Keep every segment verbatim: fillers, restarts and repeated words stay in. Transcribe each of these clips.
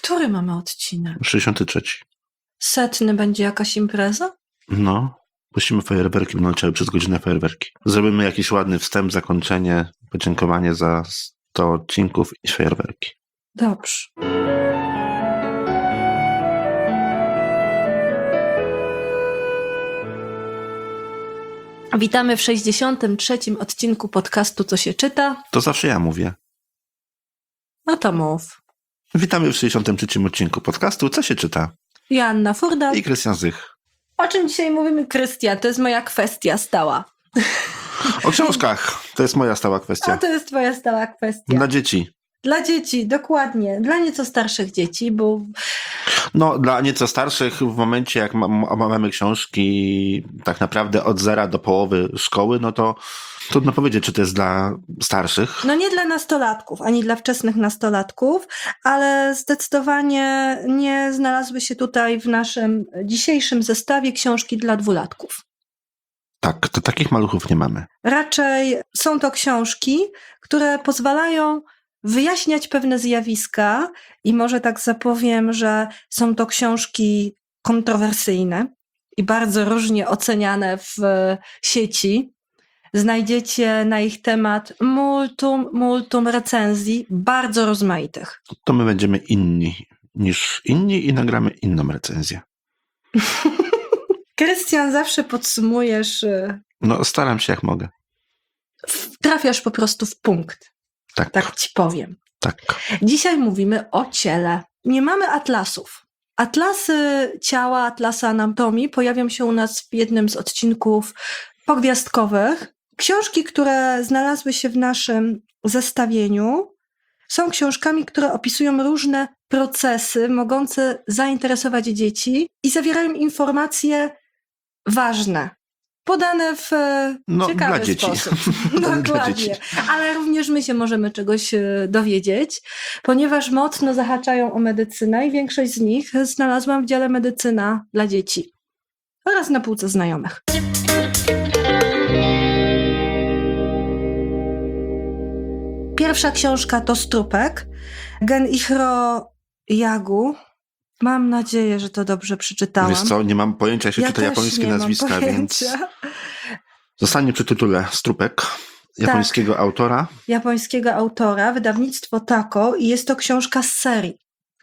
Który mamy odcinek? sześćdziesiąty trzeci. Setny będzie jakaś impreza? No, puścimy fajerwerki, będą leciały przez godzinę fajerwerki. Zrobimy jakiś ładny wstęp, zakończenie, podziękowanie za sto odcinków i fajerwerki. Dobrze. Witamy w sześćdziesiątym trzecim odcinku podcastu Co się czyta. To zawsze ja mówię. No to mów. Witamy w sześćdziesiątym trzecim odcinku podcastu Co się czyta? Joanna Furda. I Krystian Zych. O czym dzisiaj mówimy, Krystian? To jest moja kwestia stała. O książkach. To jest moja stała A kwestia. to jest twoja stała kwestia. Dla dzieci. Dla dzieci, dokładnie. Dla nieco starszych dzieci, bo... No, dla nieco starszych w momencie, jak mamy książki tak naprawdę od zera do połowy szkoły, no to trudno powiedzieć, czy to jest dla starszych. No nie dla nastolatków, ani dla wczesnych nastolatków, ale zdecydowanie nie znalazły się tutaj w naszym dzisiejszym zestawie książki dla dwulatków. Tak, to takich maluchów nie mamy. Raczej są to książki, które pozwalają wyjaśniać pewne zjawiska i może tak zapowiem, że są to książki kontrowersyjne i bardzo różnie oceniane w sieci. Znajdziecie na ich temat multum, multum recenzji, bardzo rozmaitych. To my będziemy inni niż inni i nagramy inną recenzję. Krystian, zawsze podsumujesz, No, staram się jak mogę. trafiasz po prostu w punkt. Tak, Tak ci powiem. tak. Dzisiaj mówimy o ciele. Nie mamy atlasów. Atlasy ciała, atlasy anatomii pojawią się u nas w jednym z odcinków pogwiazdkowych. Książki, które znalazły się w naszym zestawieniu, są książkami, które opisują różne procesy mogące zainteresować dzieci i zawierają informacje ważne, podane w No, ciekawy dla dzieci. sposób. Podane dla Dokładnie. dzieci. Ale również my się możemy czegoś dowiedzieć, ponieważ mocno zahaczają o medycynę i większość z nich znalazłam w dziale Medycyna dla dzieci oraz na półce znajomych. Pierwsza książka to Strupek Genichiro Yagu. Mam nadzieję, że to dobrze przeczytałam. Wiesz co, nie mam pojęcia, jak się Ja czyta też japońskie nie mam nazwiska, więc pojęcia. zostanie przy tytule Strupek japońskiego Tak. autora. Japońskiego autora, wydawnictwo Tako, i jest to książka z serii.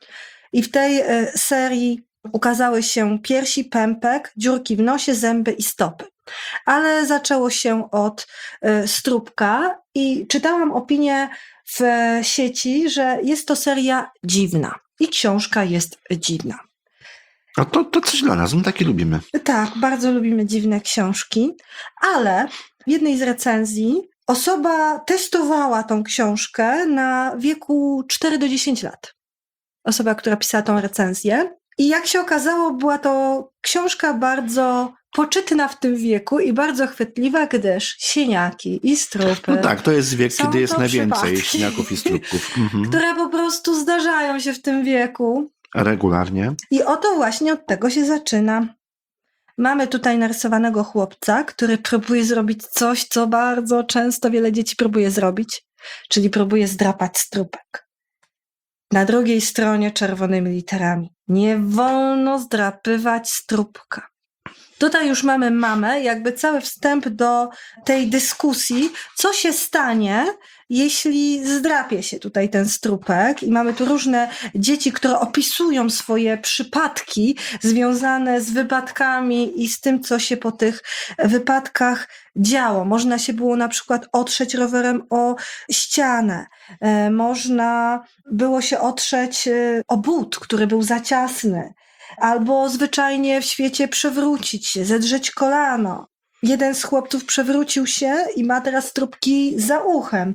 I w tej y, serii ukazały się piersi, pępek, dziurki w nosie, zęby i stopy. Ale zaczęło się od y, Strupka i czytałam opinię w sieci, że jest to seria dziwna. I książka jest dziwna. A to, to coś dla nas, my takie lubimy. Tak, bardzo lubimy dziwne książki, ale w jednej z recenzji osoba testowała tą książkę na wieku cztery do dziesięciu lat. Osoba, która pisała tą recenzję. I jak się okazało, była to książka bardzo poczytna w tym wieku i bardzo chwytliwa, gdyż siniaki i strupy, No tak, to jest wiek, Są kiedy jest to najwięcej przypadki. śniaków i strupków. Mhm. które po prostu zdarzają się w tym wieku. Regularnie. I oto właśnie od tego się zaczyna. Mamy tutaj narysowanego chłopca, który próbuje zrobić coś, co bardzo często wiele dzieci próbuje zrobić, czyli próbuje zdrapać strupek. Na drugiej stronie czerwonymi literami: nie wolno zdrapywać strupka. Tutaj już mamy mamę, jakby cały wstęp do tej dyskusji, co się stanie, jeśli zdrapie się tutaj ten strupek. I mamy tu różne dzieci, które opisują swoje przypadki związane z wypadkami i z tym, co się po tych wypadkach działo. Można się było na przykład otrzeć rowerem o ścianę, e, można było się otrzeć e, o but, który był za ciasny, albo zwyczajnie w świecie przewrócić się, zedrzeć kolano. Jeden z chłopców przewrócił się i ma teraz strupki za uchem.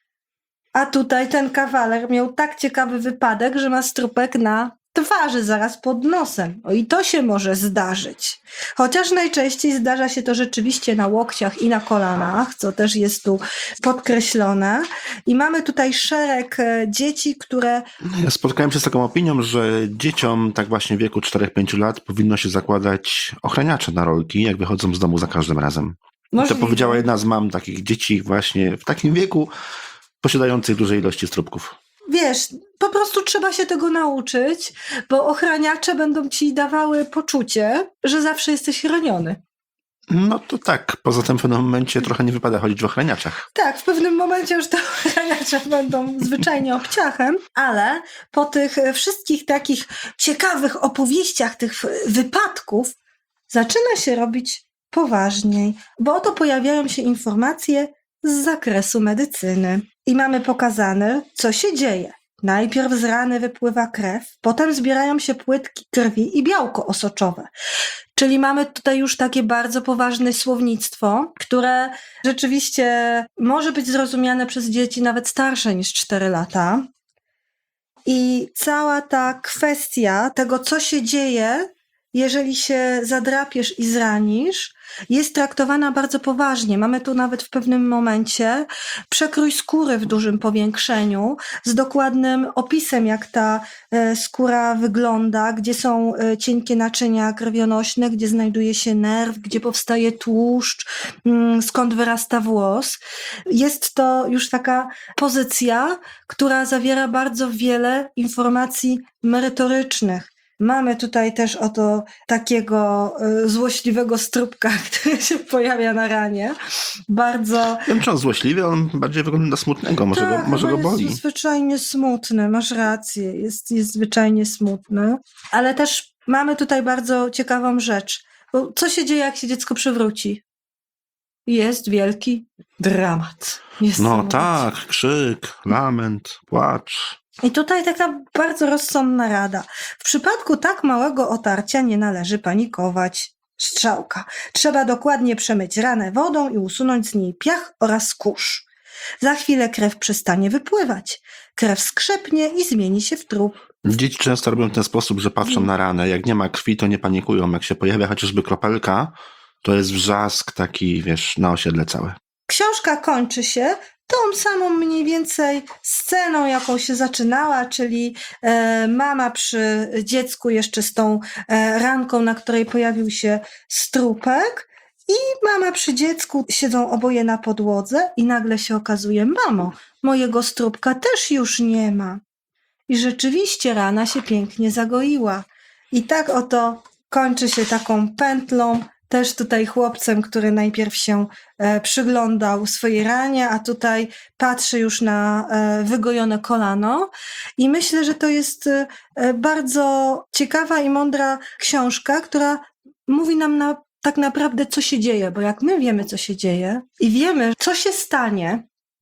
A tutaj ten kawaler miał tak ciekawy wypadek, że ma strupek na twarzy, zaraz pod nosem. O, i to się może zdarzyć. Chociaż najczęściej zdarza się to rzeczywiście na łokciach i na kolanach, co też jest tu podkreślone. I mamy tutaj szereg e, dzieci, które... Ja spotkałem się z taką opinią, że dzieciom tak właśnie w wieku czterech do pięciu lat powinno się zakładać ochraniacze na rolki, jak wychodzą z domu za każdym razem. Możliwe. To powiedziała jedna z mam takich dzieci właśnie w takim wieku, posiadających duże ilości strupków. wiesz, po prostu trzeba się tego nauczyć, bo ochraniacze będą ci dawały poczucie, że zawsze jesteś chroniony. No to tak, poza tym w pewnym momencie trochę nie wypada chodzić w ochraniaczach. Tak, w pewnym momencie już te ochraniacze będą zwyczajnie obciachem, ale po tych wszystkich takich ciekawych opowieściach, tych wypadków, zaczyna się robić poważniej, bo oto pojawiają się informacje z zakresu medycyny. I mamy pokazane, co się dzieje. Najpierw z rany wypływa krew, potem zbierają się płytki krwi i białko osoczowe. Czyli mamy tutaj już takie bardzo poważne słownictwo, które rzeczywiście może być zrozumiane przez dzieci nawet starsze niż cztery lata. I cała ta kwestia tego, co się dzieje, jeżeli się zadrapiesz i zranisz, jest traktowana bardzo poważnie. Mamy tu nawet w pewnym momencie przekrój skóry w dużym powiększeniu z dokładnym opisem, jak ta e, skóra wygląda, gdzie są e, cienkie naczynia krwionośne, gdzie znajduje się nerw, gdzie powstaje tłuszcz, mm, skąd wyrasta włos. Jest to już taka pozycja, która zawiera bardzo wiele informacji merytorycznych. Mamy tutaj też oto takiego y, złośliwego strupka, który się pojawia na ranie. Bardzo... Wiem, czy on złośliwy, on bardziej wygląda na smutnego, może, tak, go, może go boli. jest zwyczajnie smutny, masz rację, jest, jest zwyczajnie smutny. Ale też mamy tutaj bardzo ciekawą rzecz. Bo co się dzieje, jak się dziecko przewróci? Jest wielki dramat. No Niesamowity. tak, krzyk, lament, płacz. I tutaj taka bardzo rozsądna rada. W przypadku tak małego otarcia nie należy panikować. Strzałka. Trzeba dokładnie przemyć ranę wodą i usunąć z niej piach oraz kurz. Za chwilę krew przestanie wypływać. Krew skrzepnie i zmieni się w trup. Dzieci często robią w ten sposób, że patrzą na ranę. Jak nie ma krwi, to nie panikują. Jak się pojawia chociażby kropelka, to jest wrzask taki, wiesz, na osiedle całe. Książka kończy się tą samą mniej więcej sceną, jaką się zaczynała, czyli e, mama przy dziecku jeszcze z tą e, ranką, na której pojawił się strupek, i mama przy dziecku siedzą oboje na podłodze i nagle się okazuje: mamo, mojego strupka też już nie ma. I rzeczywiście rana się pięknie zagoiła. I tak oto kończy się taką pętlą, też tutaj chłopcem, który najpierw się e, przyglądał swojej ranie, a tutaj patrzy już na e, wygojone kolano. I myślę, że to jest e, bardzo ciekawa i mądra książka, która mówi nam na, tak naprawdę, co się dzieje, bo jak my wiemy, co się dzieje i wiemy, co się stanie,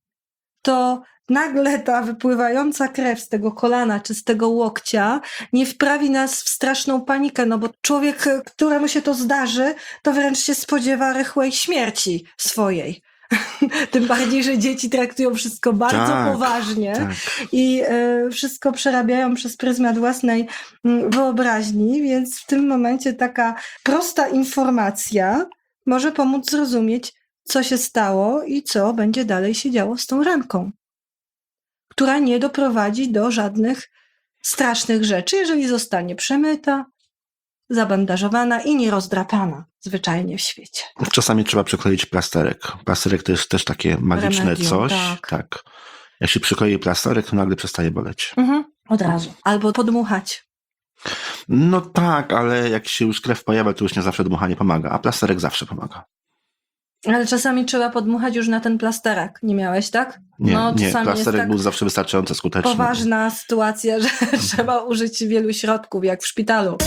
to nagle ta wypływająca krew z tego kolana czy z tego łokcia nie wprawi nas w straszną panikę, no bo człowiek, któremu się to zdarzy, to wręcz się spodziewa rychłej śmierci swojej. Tym bardziej, że dzieci traktują wszystko bardzo Tak, poważnie tak. i y, wszystko przerabiają przez pryzmat własnej y, wyobraźni, więc w tym momencie taka prosta informacja może pomóc zrozumieć, co się stało i co będzie dalej się działo z tą ranką, która nie doprowadzi do żadnych strasznych rzeczy, jeżeli zostanie przemyta, zabandażowana i nierozdrapana zwyczajnie w świecie. Czasami trzeba przykleić plasterek. Plasterek to jest też takie magiczne Remedium, coś. tak. tak. Jak się przyklei plasterek, to nagle przestaje boleć. Mhm, od razu. Albo podmuchać. No tak, ale jak się już krew pojawia, to już nie zawsze dmuchanie pomaga, a plasterek zawsze pomaga. Ale czasami trzeba podmuchać już na ten plasterek. Nie miałeś, tak? Nie, no, nie, czasami plasterek jest tak był zawsze wystarczająco skuteczny. poważna sytuacja, że trzeba użyć wielu środków, jak w szpitalu.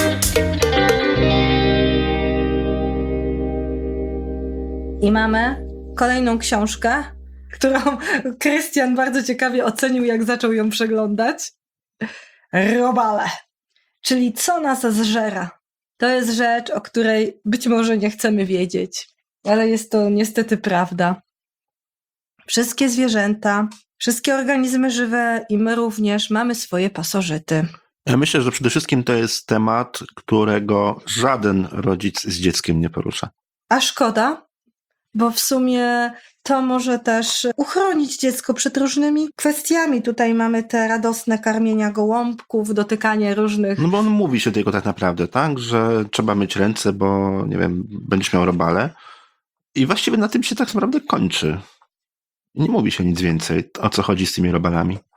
I mamy kolejną książkę, którą Krystian bardzo ciekawie ocenił, jak zaczął ją przeglądać. Robale. Czyli co nas zżera. To jest rzecz, o której być może nie chcemy wiedzieć, ale jest to niestety prawda. Wszystkie zwierzęta, wszystkie organizmy żywe i my również mamy swoje pasożyty. Ja myślę, że przede wszystkim to jest temat, którego żaden rodzic z dzieckiem nie porusza. A szkoda, bo w sumie to może też uchronić dziecko przed różnymi kwestiami. Tutaj mamy te radosne karmienia gołąbków, dotykanie różnych... No bo on mówi się tylko tak naprawdę, tak, że trzeba myć ręce, bo nie wiem, będziesz miał robale. I właściwie na tym się tak naprawdę kończy. Nie mówi się nic więcej, o co chodzi z tymi robalami.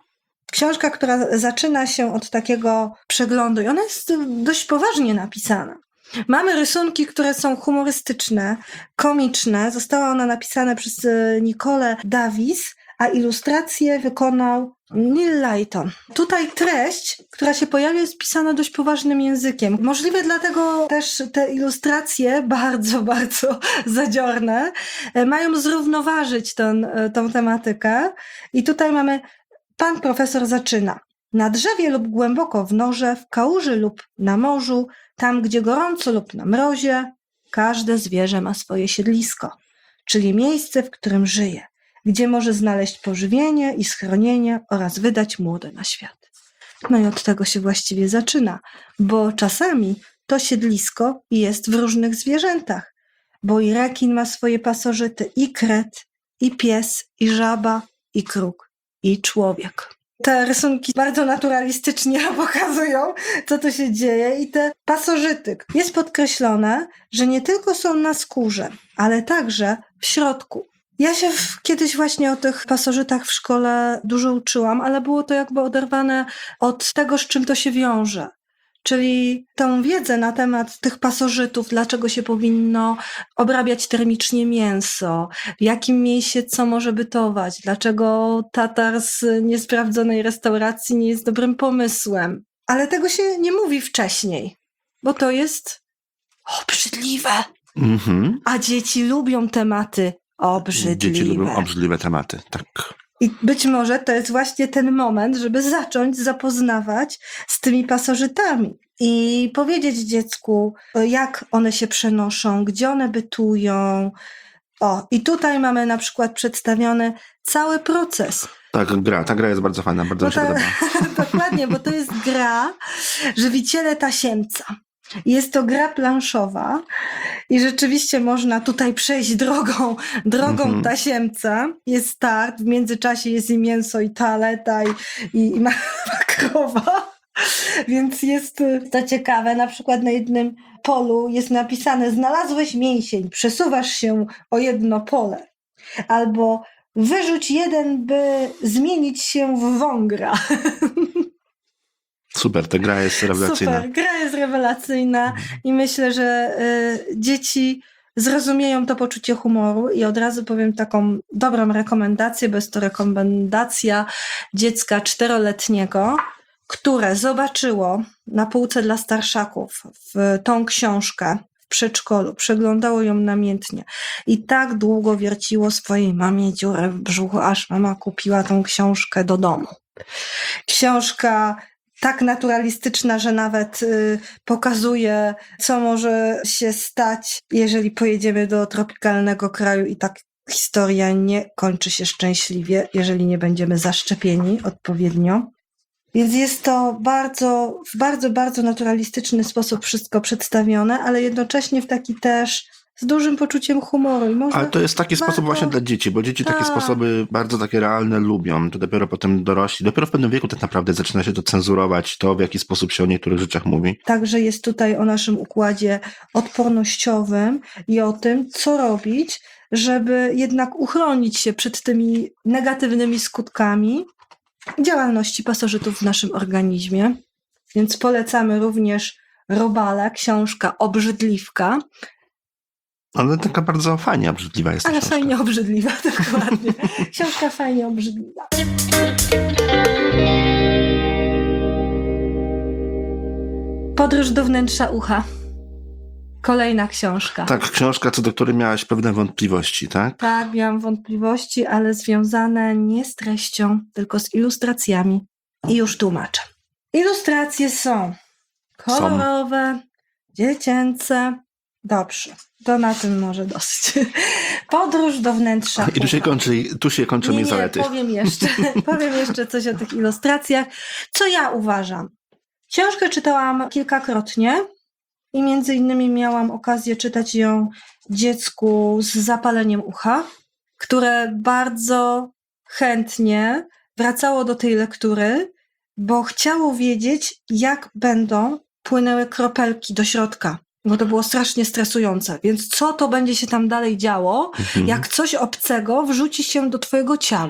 Książka, która zaczyna się od takiego przeglądu i ona jest dość poważnie napisana. Mamy rysunki, które są humorystyczne, komiczne. Została ona napisana przez Nicole Davis, a ilustrację wykonał Neil Layton. Tutaj treść, która się pojawia, jest pisana dość poważnym językiem. Możliwe dlatego też te ilustracje, bardzo, bardzo zadziorne, mają zrównoważyć ten, tą tematykę. I tutaj mamy, pan profesor zaczyna. Na drzewie lub głęboko w norze, w kałuży lub na morzu, tam gdzie gorąco lub na mrozie, każde zwierzę ma swoje siedlisko, czyli miejsce, w którym żyje, gdzie może znaleźć pożywienie i schronienie oraz wydać młode na świat. No i od tego się właściwie zaczyna, bo czasami to siedlisko jest w różnych zwierzętach, bo i rekin ma swoje pasożyty, i kret, i pies, i żaba, i kruk, i człowiek. Te rysunki bardzo naturalistycznie pokazują, co tu się dzieje i te pasożyty. Jest podkreślone, że nie tylko są na skórze, ale także w środku. Ja się w, kiedyś właśnie o tych pasożytach w szkole dużo uczyłam, ale było to jakby oderwane od tego, z czym to się wiąże. Czyli tą wiedzę na temat tych pasożytów, dlaczego się powinno obrabiać termicznie mięso, w jakim miejscu co może bytować, dlaczego tatar z niesprawdzonej restauracji nie jest dobrym pomysłem. Ale tego się nie mówi wcześniej, bo to jest obrzydliwe. Mhm. A dzieci lubią tematy obrzydliwe. Dzieci lubią obrzydliwe tematy, tak. I być może to jest właśnie ten moment, żeby zacząć zapoznawać z tymi pasożytami i powiedzieć dziecku, jak one się przenoszą, gdzie one bytują. O, i tutaj mamy na przykład przedstawiony cały proces. Tak, gra. Ta gra jest bardzo fajna, bardzo Bo mi się ta, podoba. dokładnie, bo to jest gra Żywiciele tasiemca. Jest to gra planszowa i rzeczywiście można tutaj przejść drogą, drogą Mhm. tasiemca. Jest start, w międzyczasie jest i mięso, i toaleta, i, i, i mała krowa. Więc jest to ciekawe. Na przykład na jednym polu jest napisane: znalazłeś mięsień, przesuwasz się o jedno pole. Albo wyrzuć jeden, by zmienić się w wągra. Super, ta gra jest rewelacyjna. Super, gra jest rewelacyjna i myślę, że y, dzieci zrozumieją to poczucie humoru i od razu powiem taką dobrą rekomendację, bo jest to rekomendacja dziecka czteroletniego, które zobaczyło na półce dla starszaków w tą książkę w przedszkolu, przeglądało ją namiętnie i tak długo wierciło swojej mamie dziurę w brzuchu, aż mama kupiła tą książkę do domu. Książka tak naturalistyczna, że nawet y, pokazuje, co może się stać, jeżeli pojedziemy do tropikalnego kraju i tak historia nie kończy się szczęśliwie, jeżeli nie będziemy zaszczepieni odpowiednio. Więc jest to bardzo, w bardzo, bardzo naturalistyczny sposób wszystko przedstawione, ale jednocześnie w taki też z dużym poczuciem humoru. I można Ale to jest taki bardzo... sposób właśnie dla dzieci, bo dzieci takie Tak. sposoby bardzo takie realne lubią. To dopiero potem dorośli, dopiero w pewnym wieku tak naprawdę zaczyna się to cenzurować, to w jaki sposób się o niektórych rzeczach mówi. Także jest tutaj o naszym układzie odpornościowym i o tym, co robić, żeby jednak uchronić się przed tymi negatywnymi skutkami działalności pasożytów w naszym organizmie. Więc polecamy również Robala, książka Obrzydliwka. Ale taka bardzo fajnie obrzydliwa jest ta Ale książka. fajnie obrzydliwa, dokładnie. Książka fajnie obrzydliwa. Podróż do wnętrza ucha. Kolejna książka. Tak, książka, co do której miałaś pewne wątpliwości, tak? Tak, miałam wątpliwości, ale związane nie z treścią, tylko z ilustracjami. I już tłumaczę. Ilustracje są kolorowe, dziecięce. Dobrze, to na tym może dosyć. Podróż do wnętrza I tu się ucha. kończy, tu się kończą Nie, jej nie, zalety. powiem jeszcze, powiem jeszcze coś o tych ilustracjach. Co ja uważam? Książkę czytałam kilkakrotnie i między innymi miałam okazję czytać ją dziecku z zapaleniem ucha, które bardzo chętnie wracało do tej lektury, bo chciało wiedzieć, jak będą płynęły kropelki do środka. Bo to było strasznie stresujące. Więc co to będzie się tam dalej działo, Mhm. jak coś obcego wrzuci się do twojego ciała?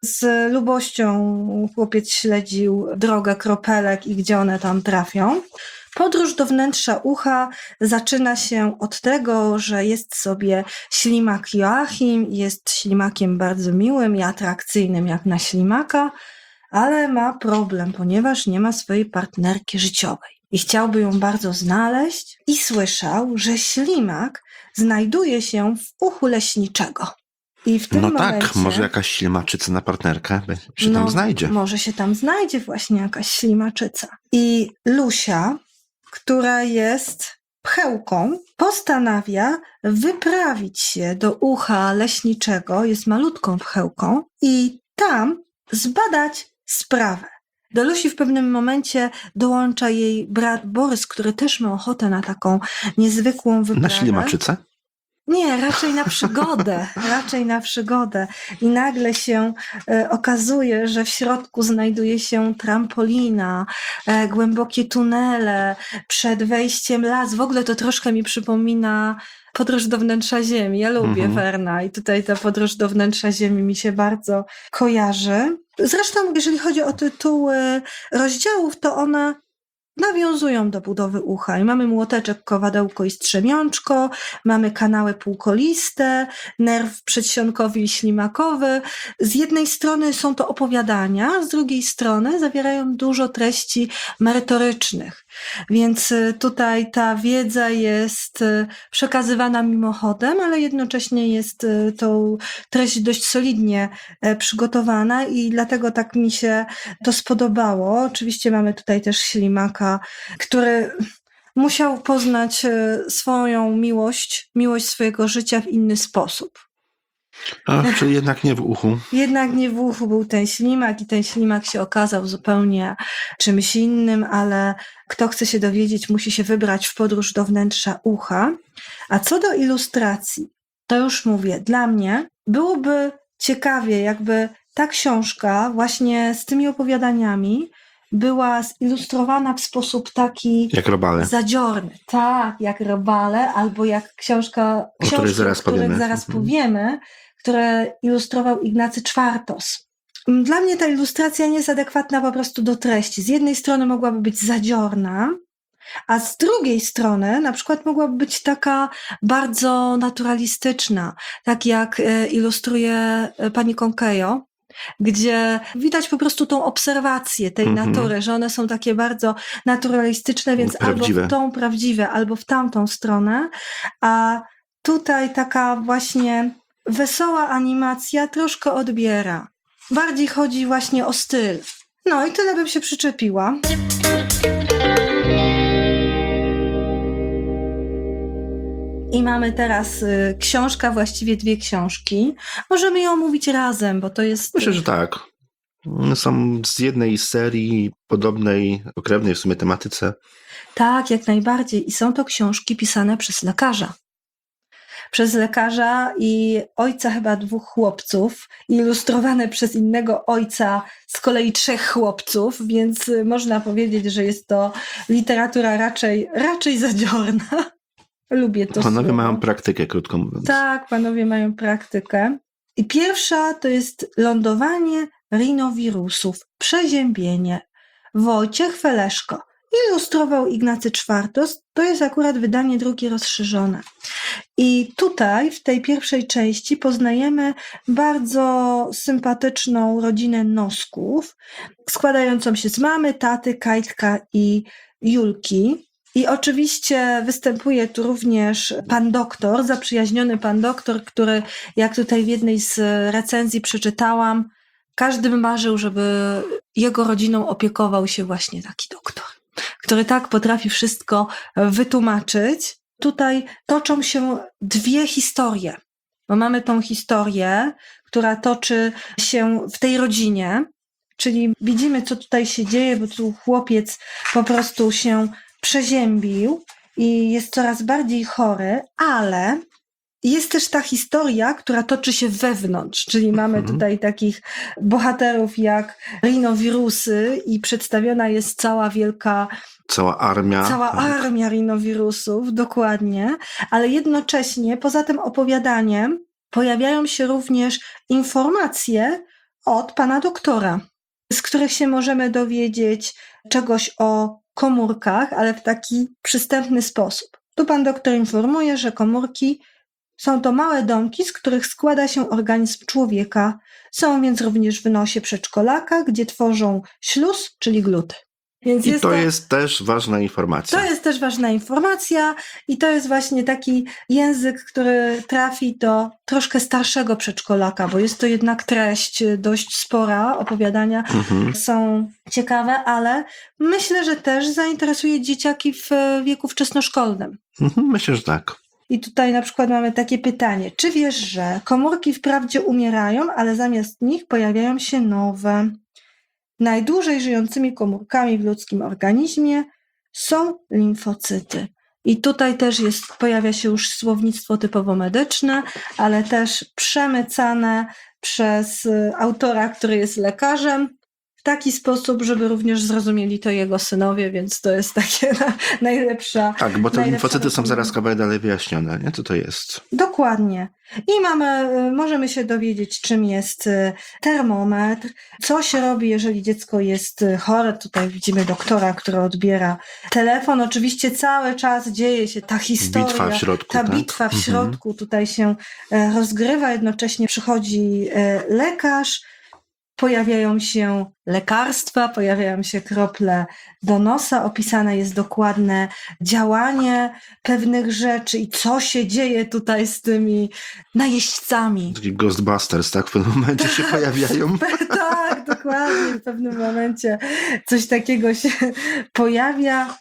Z lubością chłopiec śledził drogę kropelek i gdzie one tam trafią. Podróż do wnętrza ucha zaczyna się od tego, że jest sobie ślimak Joachim, jest ślimakiem bardzo miłym i atrakcyjnym jak na ślimaka, ale ma problem, ponieważ nie ma swojej partnerki życiowej i chciałby ją bardzo znaleźć i słyszał, że ślimak znajduje się w uchu leśniczego. I w tym No momencie, tak, może jakaś ślimaczyca na partnerkę się no, tam znajdzie. Może się tam znajdzie właśnie jakaś ślimaczyca. I Lusia, która jest pchełką, postanawia wyprawić się do ucha leśniczego, jest malutką pchełką, i tam zbadać sprawę. Do Lusi w pewnym momencie dołącza jej brat Borys, który też ma ochotę na taką niezwykłą wyprawę. Na ślimaczycę? Nie, raczej na przygodę, raczej na przygodę. I nagle się e, okazuje, że w środku znajduje się trampolina, e, głębokie tunele, przed wejściem las. W ogóle to troszkę mi przypomina Podróż do wnętrza Ziemi. Ja lubię Mhm. Werna i tutaj ta Podróż do wnętrza Ziemi mi się bardzo kojarzy. Zresztą, jeżeli chodzi o tytuły rozdziałów, to one nawiązują do budowy ucha. I mamy młoteczek, kowadełko i strzemiączko, mamy kanały półkoliste, nerw przedsionkowy i ślimakowy. Z jednej strony są to opowiadania, z drugiej strony zawierają dużo treści merytorycznych. Więc tutaj ta wiedza jest przekazywana mimochodem, ale jednocześnie jest tą treść dość solidnie przygotowana i dlatego tak mi się to spodobało. Oczywiście mamy tutaj też ślimaka, który musiał poznać swoją miłość, miłość swojego życia w inny sposób. Ach, czyli jednak nie w uchu. Jednak nie w uchu był ten ślimak i ten ślimak się okazał zupełnie czymś innym, ale kto chce się dowiedzieć, musi się wybrać w podróż do wnętrza ucha. A co do ilustracji, to już mówię, dla mnie byłoby ciekawie, jakby ta książka właśnie z tymi opowiadaniami była zilustrowana w sposób taki Jak robale. zadziorny. Tak, jak robale, albo jak książka, O której książki, zaraz o których powiemy. zaraz Mhm. powiemy, które ilustrował Ignacy Czwartos. Dla mnie ta ilustracja nie jest adekwatna po prostu do treści. Z jednej strony mogłaby być zadziorna, a z drugiej strony na przykład mogłaby być taka bardzo naturalistyczna, tak jak e, ilustruje e, pani Conquejo, gdzie widać po prostu tą obserwację tej Mhm. natury, że one są takie bardzo naturalistyczne, więc Prawdziwe. albo w tą prawdziwe, albo w tamtą stronę, a tutaj taka właśnie wesoła animacja troszkę odbiera. Bardziej chodzi właśnie o styl. No i tyle bym się przyczepiła. I mamy teraz y, książka, właściwie dwie książki. Możemy ją omówić razem, bo to jest... Myślę, że tak. Są z jednej serii podobnej, okrewnej w sumie tematyce. Tak, jak najbardziej. I są to książki pisane przez lekarza. Przez lekarza i ojca chyba dwóch chłopców, ilustrowane przez innego ojca z kolei trzech chłopców, więc y, można powiedzieć, że jest to literatura raczej, raczej zadziorna. Lubię to Panowie słowo. mają praktykę, krótko mówiąc. Tak, panowie mają praktykę. I pierwsza to jest lądowanie rinowirusów, przeziębienie. Wojciech Feleszko. Ilustrował Ignacy Czwartos. To jest akurat wydanie drugie rozszerzone. I tutaj w tej pierwszej części poznajemy bardzo sympatyczną rodzinę Nosków, składającą się z mamy, taty, Kajtka i Julki. I oczywiście występuje tu również pan doktor, zaprzyjaźniony pan doktor, który, jak tutaj w jednej z recenzji przeczytałam, każdy by marzył, żeby jego rodziną opiekował się właśnie taki doktor, który tak potrafi wszystko wytłumaczyć. Tutaj toczą się dwie historie, bo mamy tą historię, która toczy się w tej rodzinie, czyli widzimy, co tutaj się dzieje, bo tu chłopiec po prostu się przeziębił i jest coraz bardziej chory, ale jest też ta historia, która toczy się wewnątrz, czyli mamy Mhm. tutaj takich bohaterów jak rinowirusy i przedstawiona jest cała wielka, Cała armia. cała tak. armia rinowirusów, dokładnie, ale jednocześnie poza tym opowiadaniem pojawiają się również informacje od pana doktora, z których się możemy dowiedzieć czegoś o komórkach, ale w taki przystępny sposób. Tu pan doktor informuje, że komórki są to małe domki, z których składa się organizm człowieka. Są więc również w nosie przedszkolaka, gdzie tworzą śluz, czyli gluty. Więc I jest to, to jest też ważna informacja. To jest też ważna informacja i to jest właśnie taki język, który trafi do troszkę starszego przedszkolaka, bo jest to jednak treść dość spora, opowiadania Mhm. są ciekawe, ale myślę, że też zainteresuje dzieciaki w wieku wczesnoszkolnym. Mhm, myślę, że tak. I tutaj na przykład mamy takie pytanie. Czy wiesz, że komórki wprawdzie umierają, ale zamiast nich pojawiają się nowe? Najdłużej żyjącymi komórkami w ludzkim organizmie są limfocyty. I tutaj też jest, pojawia się już słownictwo typowo medyczne, ale też przemycane przez autora, który jest lekarzem, w taki sposób, żeby również zrozumieli to jego synowie, więc to jest takie na, najlepsza. Tak, bo te najlepsza limfocyty są rozwiązanie. zaraz kawałek dalej wyjaśnione, nie? Co to jest? Dokładnie. I mamy, możemy się dowiedzieć, czym jest termometr, co się robi, jeżeli dziecko jest chore. Tutaj widzimy doktora, który odbiera telefon. Oczywiście cały czas dzieje się ta historia, Bitwa w środku, ta tak? bitwa w Mhm. środku tutaj się e, rozgrywa. Jednocześnie przychodzi e, lekarz, pojawiają się lekarstwa, pojawiają się krople do nosa, opisane jest dokładne działanie pewnych rzeczy i co się dzieje tutaj z tymi najeźdźcami. Taki Ghostbusters, tak? W pewnym momencie się pojawiają. Tak, dokładnie, w pewnym momencie coś takiego się pojawia.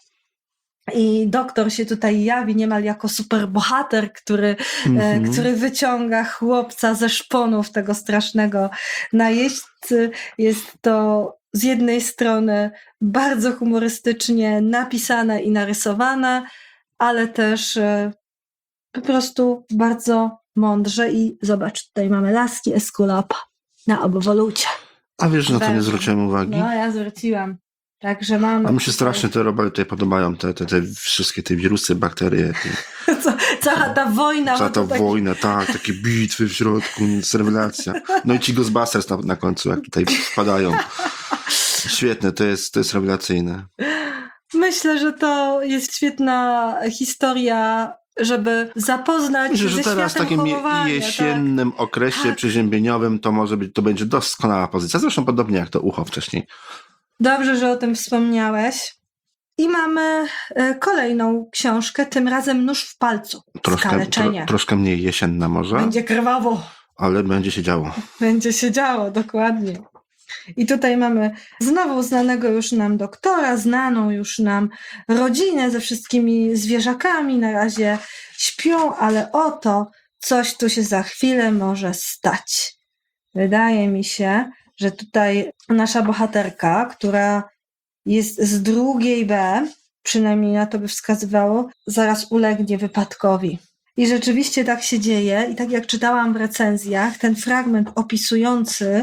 I doktor się tutaj jawi niemal jako superbohater, który, Mhm. e, który wyciąga chłopca ze szponów tego strasznego najeźdźcy. Jest to z jednej strony bardzo humorystycznie napisane i narysowane, ale też e, po prostu bardzo mądrze. I zobacz, tutaj mamy laski Esculapa na obwolucie. A wiesz, że na to nie Węża. zwróciłem uwagi? No, ja zwróciłam. Także mamy. A mi się strasznie te robaly tutaj podobają, te, te, te wszystkie te wirusy, bakterie. Te, Co, cała ta wojna. cała bo ta to taki- wojna, tak, takie bitwy w środku, jest rewelacja. No i ci Ghostbusters na, na końcu, jak tutaj wpadają. Świetne, to jest, to jest rewelacyjne. Myślę, że to jest świetna historia, żeby zapoznać Myślę, ze że teraz w światem takim je- hołowania. jesiennym okresie Tak. przeziębieniowym to może być, to będzie doskonała pozycja. Zresztą podobnie jak to ucho wcześniej. Dobrze, że o tym wspomniałeś. I mamy e, kolejną książkę, tym razem Nóż w palcu. Troszkę, Skaleczenie. tro, troszkę mniej jesienna może, Będzie krwawo. ale będzie się działo. Będzie się działo, dokładnie. I tutaj mamy znowu znanego już nam doktora, znaną już nam rodzinę ze wszystkimi zwierzakami. Na razie śpią, ale oto coś tu się za chwilę może stać. Wydaje mi się, że tutaj nasza bohaterka, która jest z drugiej B, przynajmniej na to by wskazywało, zaraz ulegnie wypadkowi. I rzeczywiście tak się dzieje. I tak jak czytałam w recenzjach, ten fragment opisujący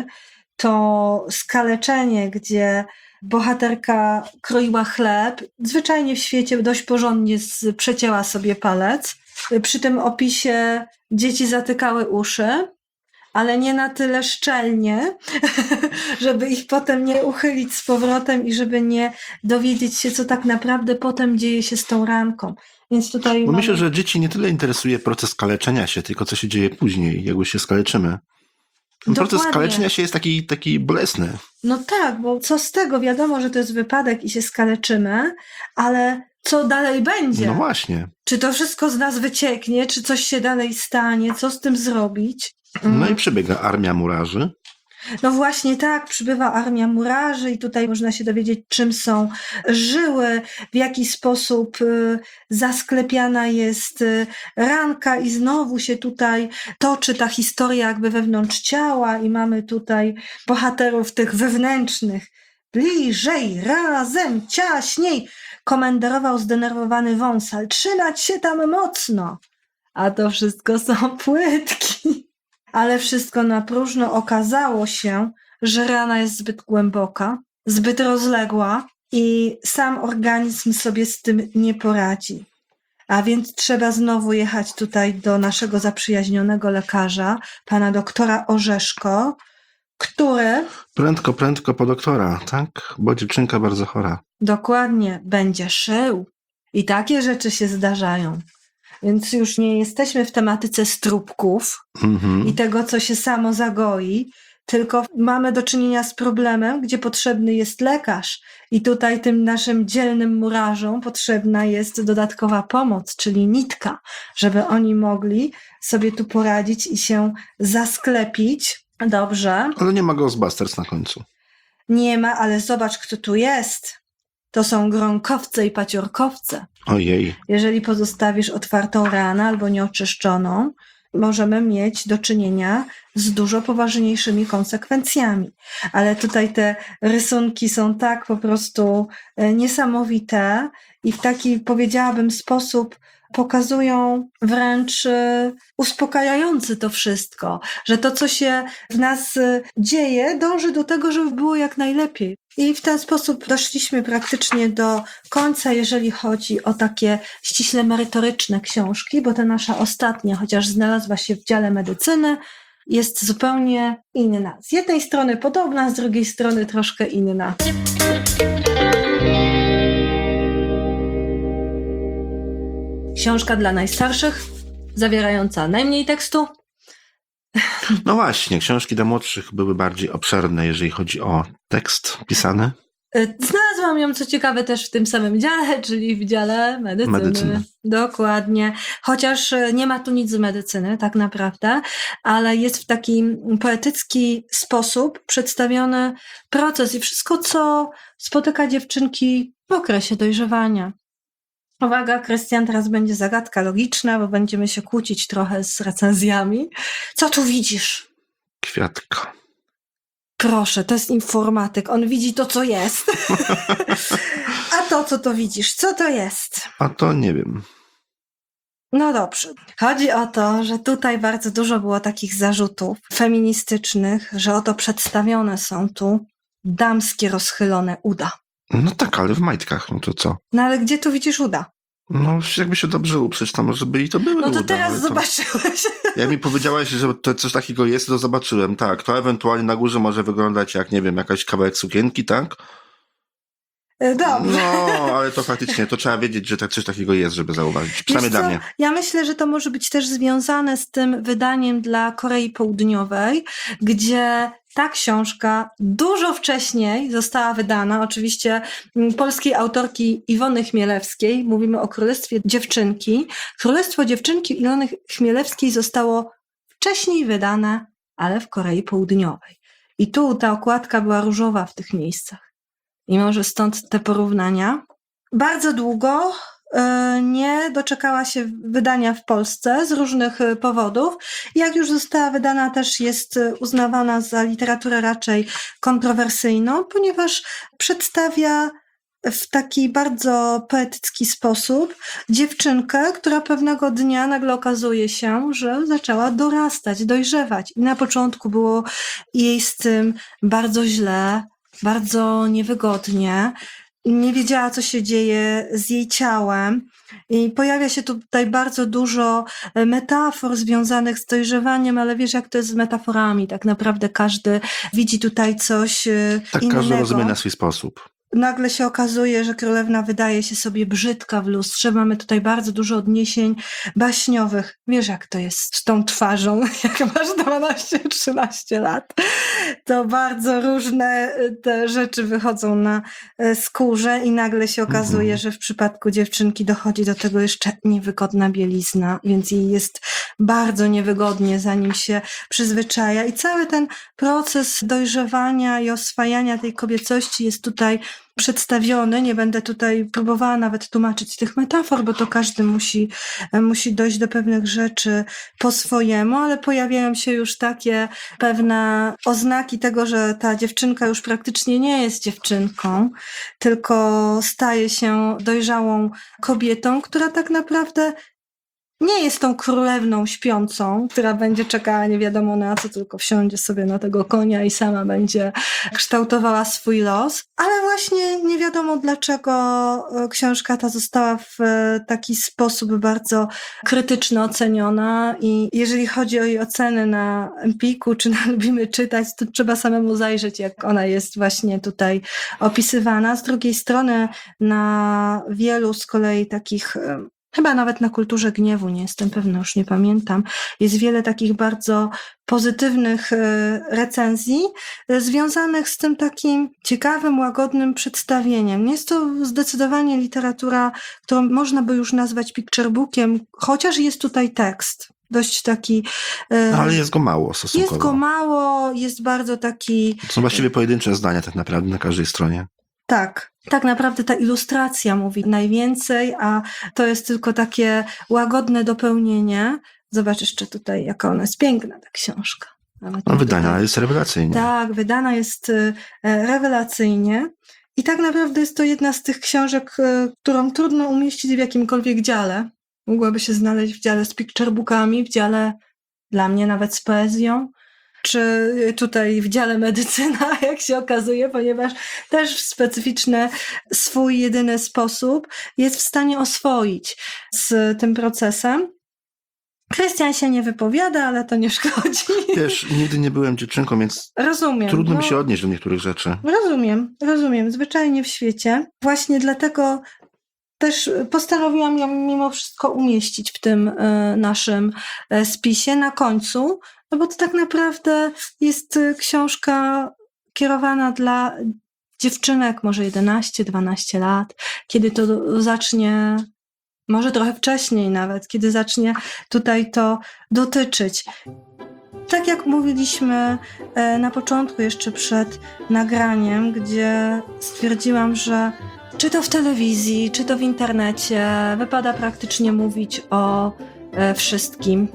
to skaleczenie, gdzie bohaterka kroiła chleb, zwyczajnie w świecie dość porządnie z- przecięła sobie palec. Przy tym opisie dzieci zatykały uszy, ale nie na tyle szczelnie, żeby ich potem nie uchylić z powrotem i żeby nie dowiedzieć się, co tak naprawdę potem dzieje się z tą ranką. Więc tutaj Bo mamy... myślę, że dzieci nie tyle interesuje proces kaleczenia się, tylko co się dzieje później, jak już się skaleczymy. Ten proces Dokładnie. kaleczenia się jest taki, taki bolesny. No tak, bo co z tego? Wiadomo, że to jest wypadek i się skaleczymy, ale co dalej będzie? No właśnie. Czy to wszystko z nas wycieknie? Czy coś się dalej stanie? Co z tym zrobić? No i przybiega armia murarzy. No właśnie tak, przybywa armia murarzy i tutaj można się dowiedzieć, czym są żyły, w jaki sposób y, zasklepiana jest y, ranka i znowu się tutaj toczy ta historia jakby wewnątrz ciała i mamy tutaj bohaterów tych wewnętrznych. Bliżej, razem, ciaśniej, komenderował zdenerwowany wąsal. Trzymać się tam mocno. A to wszystko są płytki. Ale wszystko na próżno. Okazało się, że rana jest zbyt głęboka, zbyt rozległa i sam organizm sobie z tym nie poradzi. A więc trzeba znowu jechać tutaj do naszego zaprzyjaźnionego lekarza, pana doktora Orzeszko, który Prędko, prędko po doktora, tak? Bo dziewczynka bardzo chora. dokładnie będzie szył. I takie rzeczy się zdarzają. Więc już nie jesteśmy w tematyce stróbków Mhm. i tego, co się samo zagoi, tylko mamy do czynienia z problemem, gdzie potrzebny jest lekarz. I tutaj tym naszym dzielnym murarzom potrzebna jest dodatkowa pomoc, czyli nitka, żeby oni mogli sobie tu poradzić i się zasklepić. Dobrze. Ale nie ma Ghostbusters na końcu. Nie ma, ale zobacz, kto tu jest. To są gronkowce i paciorkowce. Ojej. Jeżeli pozostawisz otwartą ranę albo nieoczyszczoną, możemy mieć do czynienia z dużo poważniejszymi konsekwencjami. Ale tutaj te rysunki są tak po prostu niesamowite i w taki, powiedziałabym, sposób pokazują wręcz uspokajający to wszystko, że to, co się w nas dzieje, dąży do tego, żeby było jak najlepiej. I w ten sposób doszliśmy praktycznie do końca, jeżeli chodzi o takie ściśle merytoryczne książki, bo ta nasza ostatnia, chociaż znalazła się w dziale medycyny, jest zupełnie inna. Z jednej strony podobna, z drugiej strony troszkę inna. Książka dla najstarszych, zawierająca najmniej tekstu. No właśnie, książki dla młodszych były bardziej obszerne, jeżeli chodzi o tekst pisany. Znalazłam ją, co ciekawe, też w tym samym dziale, czyli w dziale medycyny. Medycyny. Dokładnie. Chociaż nie ma tu nic z medycyny, tak naprawdę, ale jest w taki poetycki sposób przedstawiony proces i wszystko, co spotyka dziewczynki w okresie dojrzewania. Uwaga, Krystian, teraz będzie zagadka logiczna, bo będziemy się kłócić trochę z recenzjami. Co tu widzisz? Kwiatka. Proszę, to jest informatyk, on widzi to, co jest. A to, co to widzisz, co to jest? A to nie wiem. No dobrze. Chodzi o to, że tutaj bardzo dużo było takich zarzutów feministycznych, że oto przedstawione są tu damskie rozchylone uda. No tak, ale w majtkach, no to co? No ale gdzie tu widzisz uda? No jakby się dobrze uprzeć, to może by i to były No to uda, teraz ale to... zobaczyłeś. Jak mi powiedziałaś, że to coś takiego jest, to zobaczyłem, tak. To ewentualnie na górze może wyglądać jak, nie wiem, jakaś kawałek sukienki, tak? Dobrze. No, ale to faktycznie, to trzeba wiedzieć, że tak coś takiego jest, żeby zauważyć. Przynajmniej Wiesz dla co? mnie. Ja myślę, że to może być też związane z tym wydaniem dla Korei Południowej, gdzie ta książka dużo wcześniej została wydana, oczywiście polskiej autorki Iwony Chmielewskiej. Mówimy o Królestwie Dziewczynki. Królestwo Dziewczynki Iwony Chmielewskiej zostało wcześniej wydane, ale w Korei Południowej. I tu ta okładka była różowa w tych miejscach. I może stąd te porównania. Bardzo długo nie doczekała się wydania w Polsce z różnych powodów. Jak już została wydana, też jest uznawana za literaturę raczej kontrowersyjną, ponieważ przedstawia w taki bardzo poetycki sposób dziewczynkę, która pewnego dnia nagle okazuje się, że zaczęła dorastać, dojrzewać. I na początku było jej z tym bardzo źle, bardzo niewygodnie. Nie wiedziała, co się dzieje z jej ciałem. I pojawia się tutaj bardzo dużo metafor związanych z dojrzewaniem, ale wiesz, jak to jest z metaforami. Tak naprawdę każdy widzi tutaj coś tak, innego. Każdy rozumie na swój sposób. Nagle się okazuje, że królewna wydaje się sobie brzydka w lustrze. Mamy tutaj bardzo dużo odniesień baśniowych. Wiesz, jak to jest z tą twarzą, jak masz dwanaście trzynaście lat. To bardzo różne te rzeczy wychodzą na skórze i nagle się okazuje, mm-hmm. że w przypadku dziewczynki dochodzi do tego jeszcze niewygodna bielizna, więc jej jest bardzo niewygodnie, zanim się przyzwyczaja. I cały ten proces dojrzewania i oswajania tej kobiecości jest tutaj przedstawiony. Nie będę tutaj próbowała nawet tłumaczyć tych metafor, bo to każdy musi, musi dojść do pewnych rzeczy po swojemu, ale pojawiają się już takie pewne oznaki tego, że ta dziewczynka już praktycznie nie jest dziewczynką, tylko staje się dojrzałą kobietą, która tak naprawdę nie jest tą królewną śpiącą, która będzie czekała nie wiadomo na co, tylko wsiądzie sobie na tego konia i sama będzie kształtowała swój los. Ale właśnie nie wiadomo dlaczego książka ta została w taki sposób bardzo krytyczny oceniona i jeżeli chodzi o jej oceny na Empiku, czy na Lubimy Czytać, to trzeba samemu zajrzeć, jak ona jest właśnie tutaj opisywana. Z drugiej strony na wielu z kolei takich, chyba nawet na Kulturze Gniewu, nie jestem pewna, już nie pamiętam, jest wiele takich bardzo pozytywnych recenzji związanych z tym takim ciekawym, łagodnym przedstawieniem. Jest to zdecydowanie literatura, którą można by już nazwać picture bookiem, chociaż jest tutaj tekst. Dość taki... No, ale jest go mało stosunkowo. Jest go mało, jest bardzo taki... To są właściwie pojedyncze zdania tak naprawdę na każdej stronie. Tak, tak naprawdę ta ilustracja mówi najwięcej, a to jest tylko takie łagodne dopełnienie. Zobacz jeszcze tutaj, jaka ona jest piękna, ta książka. Nawet No, wydana tutaj. jest rewelacyjnie. Tak, wydana jest rewelacyjnie. I tak naprawdę jest to jedna z tych książek, którą trudno umieścić w jakimkolwiek dziale. Mogłaby się znaleźć w dziale z picture bookami, w dziale dla mnie nawet z poezją, czy tutaj w dziale medycyna, jak się okazuje, ponieważ też w specyficzny swój jedyny sposób jest w stanie oswoić z tym procesem. Krystian się nie wypowiada, ale to nie szkodzi. Wiesz, nigdy nie byłem dziewczynką, więc Rozumiem. trudno no, mi się odnieść do niektórych rzeczy. Rozumiem, rozumiem. Zwyczajnie w świecie. Właśnie dlatego też postanowiłam ją mimo wszystko umieścić w tym y, naszym y, spisie na końcu, no bo to tak naprawdę jest y, książka kierowana dla dziewczynek może jedenaście dwanaście lat, kiedy to zacznie, może trochę wcześniej nawet, kiedy zacznie tutaj to dotyczyć. Tak jak mówiliśmy y, na początku, jeszcze przed nagraniem, gdzie stwierdziłam, że czy to w telewizji, czy to w internecie, wypada praktycznie mówić o e, wszystkim.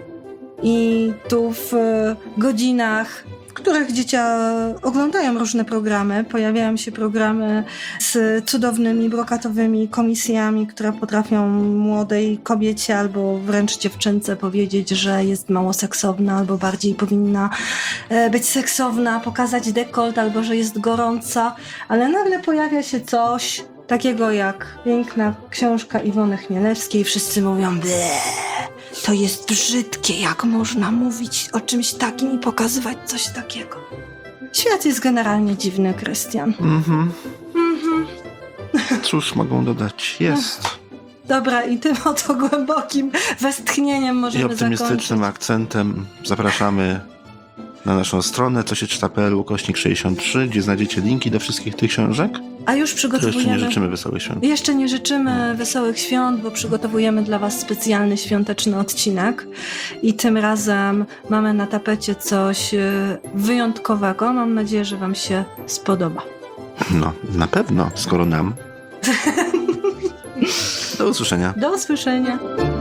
I tu w e, godzinach, w których dzieci oglądają różne programy, pojawiają się programy z cudownymi, brokatowymi komisjami, które potrafią młodej kobiecie albo wręcz dziewczynce powiedzieć, że jest mało seksowna, albo bardziej powinna e, być seksowna, pokazać dekolt, albo że jest gorąca, ale nagle pojawia się coś takiego jak piękna książka Iwony Chmielewskiej. Wszyscy mówią, ble, to jest brzydkie, jak można mówić o czymś takim i pokazywać coś takiego. Świat jest generalnie dziwny, Krystian. Mhm. Mhm. Cóż mogą dodać? Jest. Dobra, i tym oto głębokim westchnieniem I możemy optymistycznym zakończyć. akcentem zapraszamy na naszą stronę co się czyta kropka p l ukośnik sześćdziesiąt trzy, gdzie znajdziecie linki do wszystkich tych książek. A już To przygotowujemy... jeszcze nie życzymy wesołych świąt. Jeszcze nie życzymy wesołych świąt, bo przygotowujemy dla Was specjalny świąteczny odcinek i tym razem mamy na tapecie coś e, wyjątkowego. Mam nadzieję, że Wam się spodoba. No, na pewno, skoro nam. Do usłyszenia. Do usłyszenia.